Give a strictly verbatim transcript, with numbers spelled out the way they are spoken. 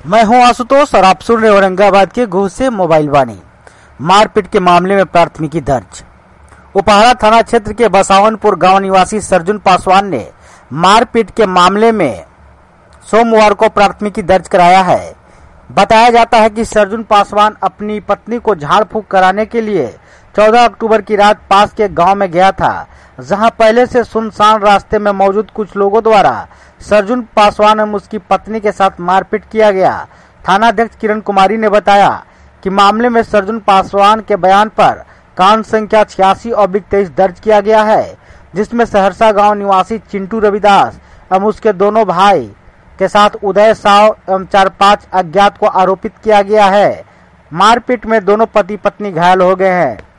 मैं हूं आशुतोष और आप सुन रहे औरंगाबाद के घूस से मोबाइल वाणी। मारपीट के मामले में प्राथमिकी दर्ज। उपहारा थाना क्षेत्र के बसावनपुर गांव निवासी सरजुन पासवान ने मारपीट के मामले में सोमवार को प्राथमिकी दर्ज कराया है। बताया जाता है कि सरजुन पासवान अपनी पत्नी को झाड़ फूंक कराने के लिए चौदह अक्टूबर की रात पास के गांव में गया था, जहां पहले से सुनसान रास्ते में मौजूद कुछ लोगों द्वारा सरजुन पासवान एवं उसकी पत्नी के साथ मारपीट किया गया। थानाध्यक्ष किरण कुमारी ने बताया कि मामले में सरजुन पासवान के बयान पर कांड संख्या छियासी और तेईस दर्ज किया गया है, जिसमें सहरसा गांव निवासी चिंटू रविदास एवं उसके दोनों भाई के साथ उदय साव एवं चार पांच अज्ञात को आरोपित किया गया है। मारपीट में दोनों पति पत्नी घायल हो गए हैं।